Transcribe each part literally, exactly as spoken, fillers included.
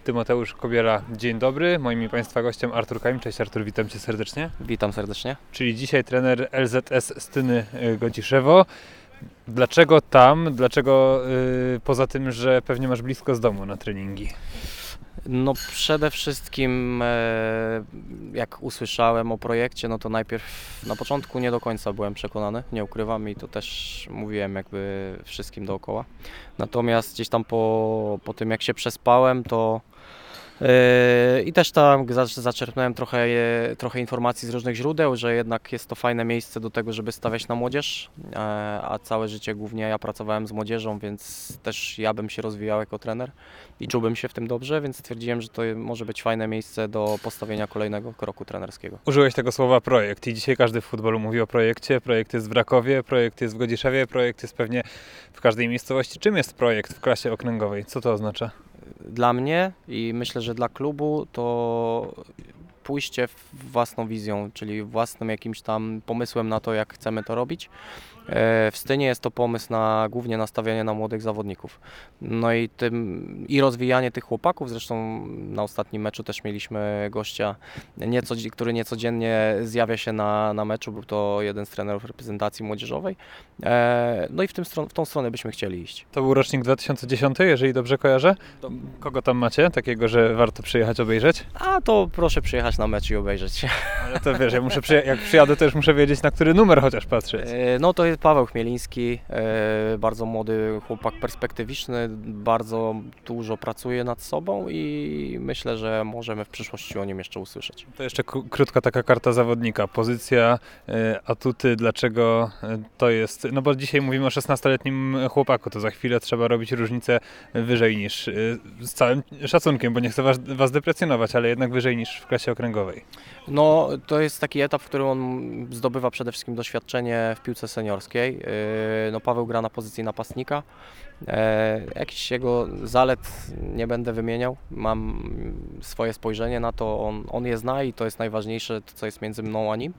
Tymoteusz Kobiela, dzień dobry. Moim i Państwa gościem Artur Kajm. Cześć Artur, witam Cię serdecznie. Witam serdecznie. Czyli dzisiaj trener L Z S Styny Godziszewo. Dlaczego tam? Dlaczego yy, poza tym, że pewnie masz blisko z domu na treningi? No przede wszystkim e, jak usłyszałem o projekcie, no to najpierw na początku nie do końca byłem przekonany, nie ukrywam, i to też mówiłem jakby wszystkim dookoła. Natomiast gdzieś tam po, po tym jak się przespałem, to Yy, i też tam zaczerpnąłem trochę, trochę informacji z różnych źródeł, że jednak jest to fajne miejsce do tego, żeby stawiać na młodzież, a całe życie głównie ja pracowałem z młodzieżą, więc też ja bym się rozwijał jako trener i czułbym się w tym dobrze, więc stwierdziłem, że to może być fajne miejsce do postawienia kolejnego kroku trenerskiego. Użyłeś tego słowa projekt i dzisiaj każdy w futbolu mówi o projekcie. Projekt jest w Rakowie, projekt jest w Godziszewie, projekt jest pewnie w każdej miejscowości. Czym jest projekt w klasie okręgowej? Co to oznacza? Dla mnie i myślę, że dla klubu to pójście w własną wizją, czyli własnym jakimś tam pomysłem na to, jak chcemy to robić. W Stynie jest to pomysł na głównie nastawianie na młodych zawodników. No i tym i rozwijanie tych chłopaków, zresztą na ostatnim meczu też mieliśmy gościa, nieco, który niecodziennie zjawia się na, na meczu, był to jeden z trenerów reprezentacji młodzieżowej. No i w, tym, w tą stronę byśmy chcieli iść. To był rocznik dwa tysiące dziesiąty, jeżeli dobrze kojarzę. Kogo tam macie takiego, że warto przyjechać obejrzeć? A to proszę przyjechać na mecz i obejrzeć. Ale to wiesz, ja muszę przyja- jak przyjadę, to już muszę wiedzieć, na który numer chociaż patrzeć. No to jest Paweł Chmieliński, bardzo młody chłopak, perspektywiczny, bardzo dużo pracuje nad sobą i myślę, że możemy w przyszłości o nim jeszcze usłyszeć. To jeszcze k- krótka taka karta zawodnika, pozycja, atuty, dlaczego to jest, no bo dzisiaj mówimy o szesnastoletnim chłopaku, to za chwilę trzeba robić różnicę wyżej niż, z całym szacunkiem, bo nie chcę was, was deprecjonować, ale jednak wyżej niż w klasie okręgowej. No to jest taki etap, w którym on zdobywa przede wszystkim doświadczenie w piłce seniorskiej. No Paweł gra na pozycji napastnika. E, jakichś jego zalet nie będę wymieniał, mam swoje spojrzenie na to, on, on je zna i to jest najważniejsze, to co jest między mną a nim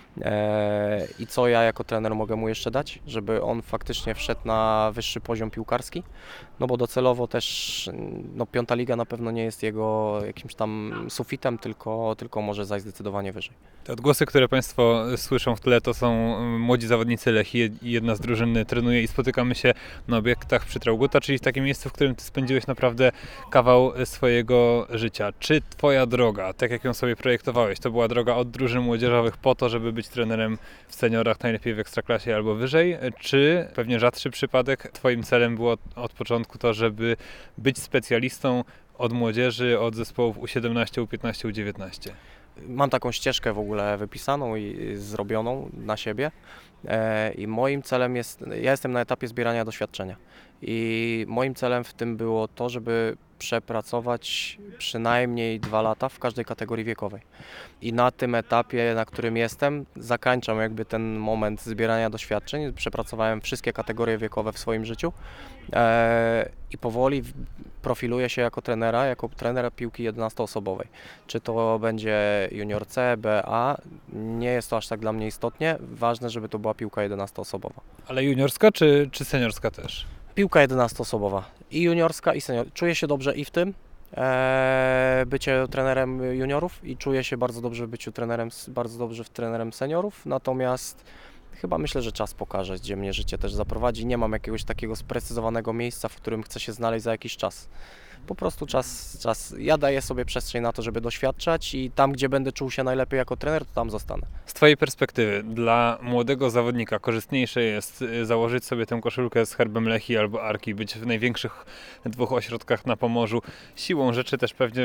e, i co ja jako trener mogę mu jeszcze dać, żeby on faktycznie wszedł na wyższy poziom piłkarski, no bo docelowo też no, piąta liga na pewno nie jest jego jakimś tam sufitem, tylko, tylko może zajść zdecydowanie wyżej. Te odgłosy, które Państwo słyszą w tle, to są młodzi zawodnicy Lechii, jedna z drużyn trenuje i spotykamy się na obiektach przy Traugutta, czyli w takim miejscu, w którym Ty spędziłeś naprawdę kawał swojego życia. Czy Twoja droga, tak jak ją sobie projektowałeś, to była droga od drużyn młodzieżowych po to, żeby być trenerem w seniorach, najlepiej w Ekstraklasie albo wyżej, czy pewnie rzadszy przypadek, Twoim celem było od początku to, żeby być specjalistą od młodzieży, od zespołów U siedemnaście, U piętnaście, U dziewiętnaście? Mam taką ścieżkę w ogóle wypisaną i zrobioną na siebie i moim celem jest, ja jestem na etapie zbierania doświadczenia i moim celem w tym było to, żeby przepracować przynajmniej dwa lata w każdej kategorii wiekowej. I na tym etapie, na którym jestem, zakończam jakby ten moment zbierania doświadczeń. Przepracowałem wszystkie kategorie wiekowe w swoim życiu e, i powoli profiluję się jako trenera, jako trenera piłki jedenastoosobowej. Czy to będzie junior C, B, A, nie jest to aż tak dla mnie istotnie. Ważne, żeby to była piłka jedenastoosobowa. Ale juniorska czy, czy seniorska też? Piłka jedenastoosobowa. I juniorska, i senior. Czuję się dobrze i w tym, e, bycie trenerem juniorów i czuję się bardzo dobrze w byciu trenerem, bardzo dobrze w trenerem seniorów, natomiast chyba myślę, że czas pokaże, gdzie mnie życie też zaprowadzi. Nie mam jakiegoś takiego sprecyzowanego miejsca, w którym chcę się znaleźć za jakiś czas. Po prostu czas, czas, ja daję sobie przestrzeń na to, żeby doświadczać i tam, gdzie będę czuł się najlepiej jako trener, to tam zostanę. Z Twojej perspektywy, dla młodego zawodnika korzystniejsze jest założyć sobie tę koszulkę z herbem Lechii albo Arki, być w największych dwóch ośrodkach na Pomorzu, siłą rzeczy też pewnie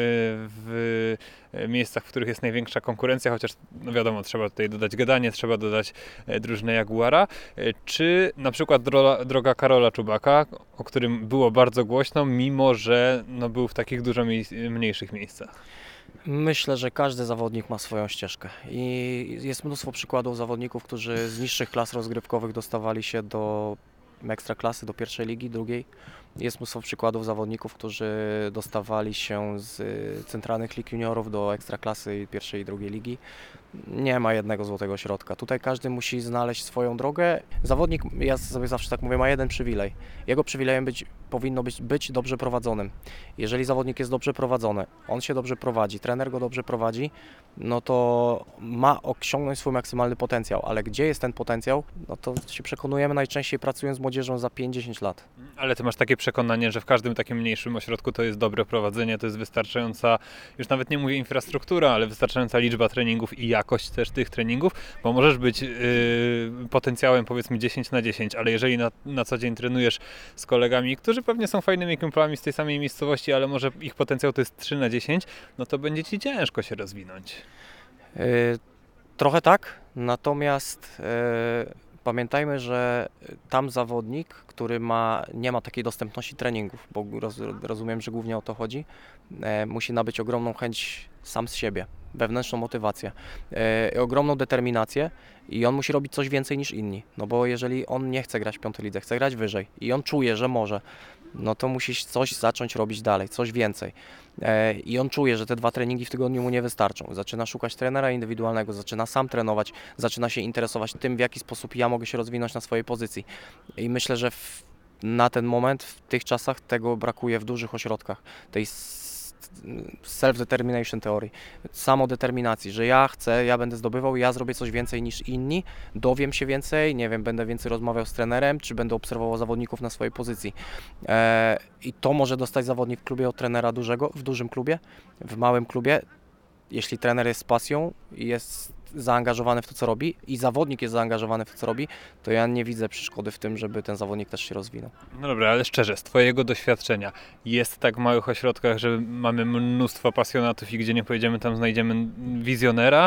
w miejscach, w których jest największa konkurencja, chociaż no wiadomo, trzeba tutaj dodać Gadanie, trzeba dodać drużynę Jaguara, czy na przykład droga, droga Karola Czubaka, o którym było bardzo głośno, mimo że no, był w takich dużo mniejszych miejscach. Myślę, że każdy zawodnik ma swoją ścieżkę i jest mnóstwo przykładów zawodników, którzy z niższych klas rozgrywkowych dostawali się do ekstraklasy, do pierwszej ligi, drugiej, Jest mnóstwo przykładów zawodników, którzy dostawali się z y, centralnych lig juniorów do ekstraklasy pierwszej i drugiej ligi. Nie ma jednego złotego środka. Tutaj każdy musi znaleźć swoją drogę. Zawodnik, ja sobie zawsze tak mówię, ma jeden przywilej. Jego przywilejem być, powinno być być dobrze prowadzonym. Jeżeli zawodnik jest dobrze prowadzony, on się dobrze prowadzi, trener go dobrze prowadzi, no to ma osiągnąć swój maksymalny potencjał. Ale gdzie jest ten potencjał? No to się przekonujemy najczęściej pracując z młodzieżą za pięć dziesięć lat. Ale ty masz takie przekonanie, że w każdym takim mniejszym ośrodku to jest dobre prowadzenie, to jest wystarczająca, już nawet nie mówię infrastruktura, ale wystarczająca liczba treningów i jakość też tych treningów, bo możesz być yy, potencjałem powiedzmy dziesięć na dziesięć, ale jeżeli na, na co dzień trenujesz z kolegami, którzy pewnie są fajnymi kumplami z tej samej miejscowości, ale może ich potencjał to jest trzy na dziesięć, no to będzie ci ciężko się rozwinąć. Yy, trochę tak, natomiast yy, pamiętajmy, że tam zawodnik, który ma, nie ma takiej dostępności treningów, bo roz, rozumiem, że głównie o to chodzi, e, musi nabyć ogromną chęć sam z siebie, wewnętrzną motywację, e, ogromną determinację i on musi robić coś więcej niż inni, no bo jeżeli on nie chce grać w piątej lidze, chce grać wyżej i on czuje, że może, no to musi coś zacząć robić dalej, coś więcej. E, I on czuje, że te dwa treningi w tygodniu mu nie wystarczą. Zaczyna szukać trenera indywidualnego, zaczyna sam trenować, zaczyna się interesować tym, w jaki sposób ja mogę się rozwinąć na swojej pozycji. I myślę, że w, na ten moment, w tych czasach tego brakuje w dużych ośrodkach, tej self-determination teorii, samodeterminacji, że ja chcę, ja będę zdobywał, ja zrobię coś więcej niż inni, dowiem się więcej, nie wiem, będę więcej rozmawiał z trenerem, czy będę obserwował zawodników na swojej pozycji. E, I to może dostać zawodnik w klubie od trenera dużego, w dużym klubie, w małym klubie. Jeśli trener jest z pasją i jest zaangażowany w to, co robi i zawodnik jest zaangażowany w to, co robi, to ja nie widzę przeszkody w tym, żeby ten zawodnik też się rozwinął. No dobra, ale szczerze, z twojego doświadczenia, jest tak w małych ośrodkach, że mamy mnóstwo pasjonatów i gdzie nie pojedziemy, tam znajdziemy wizjonera?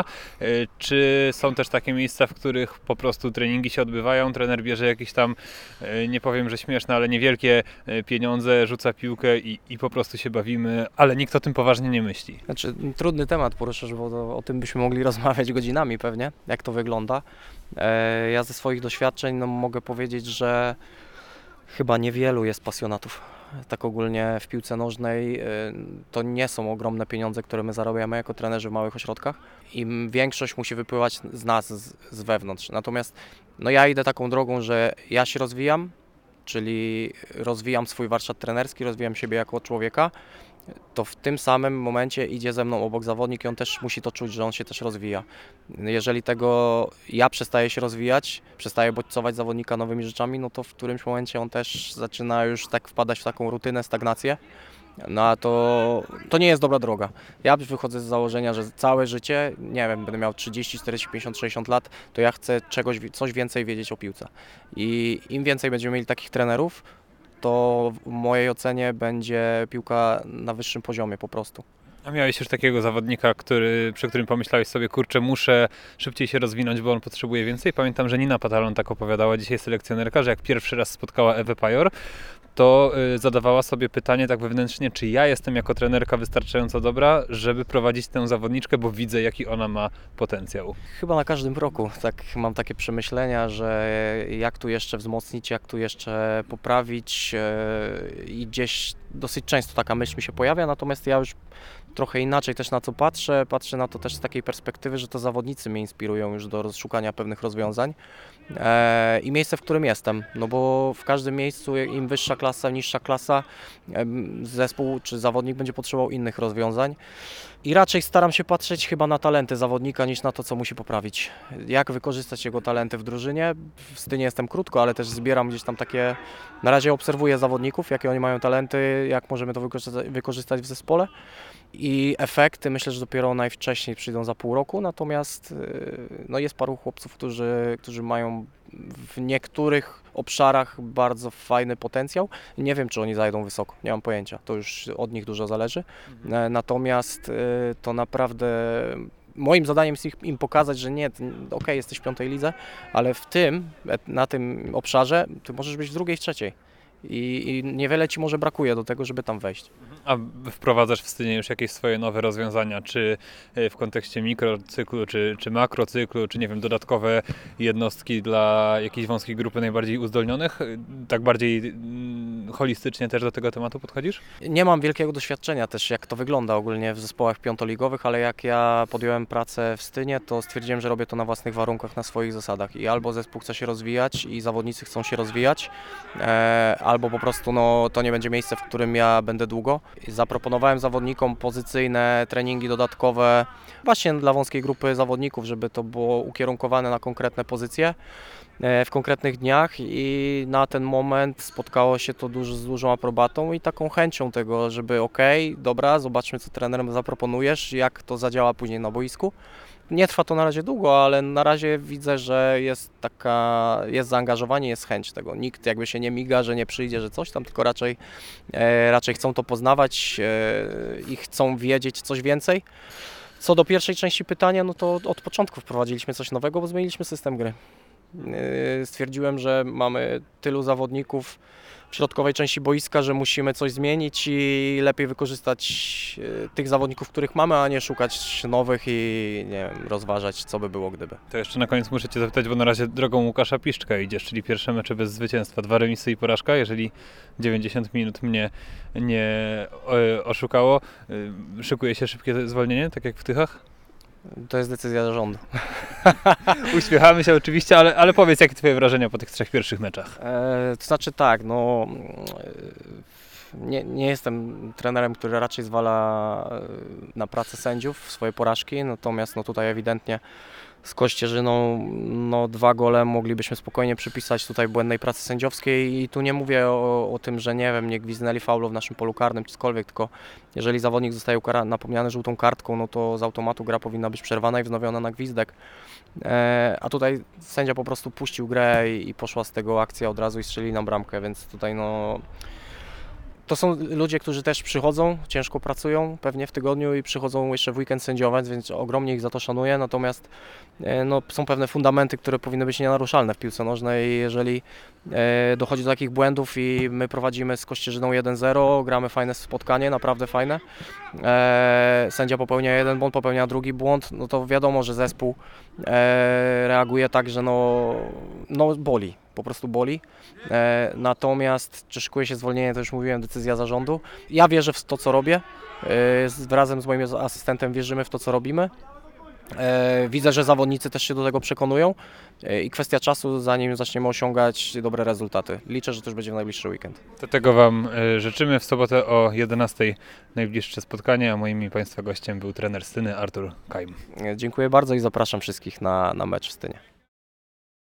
Czy są też takie miejsca, w których po prostu treningi się odbywają, trener bierze jakieś tam, nie powiem, że śmieszne, ale niewielkie pieniądze, rzuca piłkę i, i po prostu się bawimy, ale nikt o tym poważnie nie myśli? Znaczy, trudny temat poruszasz, bo to, o tym byśmy mogli rozmawiać godzinami pewnie, jak to wygląda. E, ja ze swoich doświadczeń no, mogę powiedzieć, że chyba niewielu jest pasjonatów. Tak ogólnie w piłce nożnej e, to nie są ogromne pieniądze, które my zarabiamy jako trenerzy w małych ośrodkach i większość musi wypływać z nas, z, z wewnątrz. Natomiast no, ja idę taką drogą, że ja się rozwijam, czyli rozwijam swój warsztat trenerski, rozwijam siebie jako człowieka, to w tym samym momencie idzie ze mną obok zawodnik i on też musi to czuć, że on się też rozwija. Jeżeli tego ja przestaję się rozwijać, przestaję bodźcować zawodnika nowymi rzeczami, no to w którymś momencie on też zaczyna już tak wpadać w taką rutynę, stagnację. No a to, to nie jest dobra droga. Ja wychodzę z założenia, że całe życie, nie wiem, będę miał trzydzieści, czterdzieści, pięćdziesiąt, sześćdziesiąt lat, to ja chcę czegoś, coś więcej wiedzieć o piłce. I im więcej będziemy mieli takich trenerów, to w mojej ocenie będzie piłka na wyższym poziomie po prostu. A miałeś już takiego zawodnika, który, przy którym pomyślałeś sobie, kurczę, muszę szybciej się rozwinąć, bo on potrzebuje więcej? Pamiętam, że Nina Patalon tak opowiadała, dzisiaj selekcjonerka, że jak pierwszy raz spotkała Ewę Pajor, to y, zadawała sobie pytanie tak wewnętrznie, czy ja jestem jako trenerka wystarczająco dobra, żeby prowadzić tę zawodniczkę, bo widzę, jaki ona ma potencjał. Chyba na każdym kroku tak mam takie przemyślenia, że jak tu jeszcze wzmocnić, jak tu jeszcze poprawić yy, i gdzieś dosyć często taka myśl mi się pojawia, natomiast ja już trochę inaczej też na to patrzę, patrzę na to też z takiej perspektywy, że to zawodnicy mnie inspirują już do rozszukania pewnych rozwiązań e, i miejsce, w którym jestem, no bo w każdym miejscu im wyższa klasa, niższa klasa, e, zespół czy zawodnik będzie potrzebował innych rozwiązań i raczej staram się patrzeć chyba na talenty zawodnika niż na to, co musi poprawić. Jak wykorzystać jego talenty w drużynie? W Stynie jestem krótko, ale też zbieram gdzieś tam takie, na razie obserwuję zawodników, jakie oni mają talenty, jak możemy to wykorzystać, wykorzystać w zespole. I efekty myślę, że dopiero najwcześniej przyjdą za pół roku, natomiast no jest paru chłopców, którzy, którzy mają w niektórych obszarach bardzo fajny potencjał. Nie wiem, czy oni zajdą wysoko, nie mam pojęcia, to już od nich dużo zależy. Mhm. Natomiast to naprawdę moim zadaniem jest im pokazać, że nie, okej, okay, jesteś w piątej lidze, ale w tym, na tym obszarze ty możesz być w drugiej, w trzeciej. I, i niewiele ci może brakuje do tego, żeby tam wejść. A wprowadzasz w Stynie już jakieś swoje nowe rozwiązania, czy w kontekście mikrocyklu, czy, czy makrocyklu, czy nie wiem, dodatkowe jednostki dla jakiejś wąskiej grupy najbardziej uzdolnionych? Tak bardziej mm, holistycznie też do tego tematu podchodzisz? Nie mam wielkiego doświadczenia też, jak to wygląda ogólnie w zespołach piątoligowych, ale jak ja podjąłem pracę w Stynie, to stwierdziłem, że robię to na własnych warunkach, na swoich zasadach i albo zespół chce się rozwijać i zawodnicy chcą się rozwijać, e, albo po prostu no, to nie będzie miejsce, w którym ja będę długo. Zaproponowałem zawodnikom pozycyjne treningi dodatkowe właśnie dla wąskiej grupy zawodników, żeby to było ukierunkowane na konkretne pozycje w konkretnych dniach i na ten moment spotkało się to duż, z dużą aprobatą i taką chęcią tego, żeby okej, okay, dobra, zobaczmy co trenerem zaproponujesz, jak to zadziała później na boisku. Nie trwa to na razie długo, ale na razie widzę, że jest taka, jest zaangażowanie, jest chęć tego. Nikt jakby się nie miga, że nie przyjdzie, że coś tam, tylko raczej, e, raczej chcą to poznawać e, i chcą wiedzieć coś więcej. Co do pierwszej części pytania, no to od początku wprowadziliśmy coś nowego, bo zmieniliśmy system gry. Stwierdziłem, że mamy tylu zawodników w środkowej części boiska, że musimy coś zmienić i lepiej wykorzystać tych zawodników, których mamy, a nie szukać nowych i nie wiem, rozważać, co by było gdyby. To jeszcze na koniec muszę Cię zapytać, bo na razie drogą Łukasza Piszczka idziesz, czyli pierwsze mecze bez zwycięstwa, dwa remisy i porażka, jeżeli dziewięćdziesiąt minut mnie nie oszukało. Szykuje się szybkie zwolnienie, tak jak w Tychach? To jest decyzja zarządu. Uśmiechamy się oczywiście, ale, ale powiedz, jakie Twoje wrażenia po tych trzech pierwszych meczach? E, to znaczy tak, no nie, nie jestem trenerem, który raczej zwala na pracę sędziów swoje porażki, natomiast no tutaj ewidentnie z Kościerzyną no dwa gole moglibyśmy spokojnie przypisać tutaj błędnej pracy sędziowskiej i tu nie mówię o, o tym, że nie wiem, nie gwizdnęli faulu w naszym polu karnym czy cokolwiek, tylko jeżeli zawodnik zostaje napomniany żółtą kartką, no to z automatu gra powinna być przerwana i wznowiona na gwizdek. E, a tutaj sędzia po prostu puścił grę i, i poszła z tego akcja od razu i strzelili nam bramkę, więc tutaj no... To są ludzie, którzy też przychodzą, ciężko pracują pewnie w tygodniu i przychodzą jeszcze w weekend sędziować, więc ogromnie ich za to szanuję, natomiast no, są pewne fundamenty, które powinny być nienaruszalne w piłce nożnej i jeżeli e, dochodzi do takich błędów i my prowadzimy z Kościerzyną jeden zero, gramy fajne spotkanie, naprawdę fajne, e, sędzia popełnia jeden błąd, popełnia drugi błąd, no to wiadomo, że zespół e, reaguje tak, że no, no boli. Po prostu boli. E, natomiast czy szykuje się zwolnienie, to już mówiłem, decyzja zarządu. Ja wierzę w to, co robię. E, z, razem z moim asystentem wierzymy w to, co robimy. E, widzę, że zawodnicy też się do tego przekonują e, i kwestia czasu, zanim zaczniemy osiągać dobre rezultaty. Liczę, że to już będzie w najbliższy weekend. Do tego Wam e, życzymy. W sobotę o jedenastej najbliższe spotkanie, a moim i Państwa gościem był trener Styny Artur Keim. E, dziękuję bardzo i zapraszam wszystkich na, na mecz w Stynie.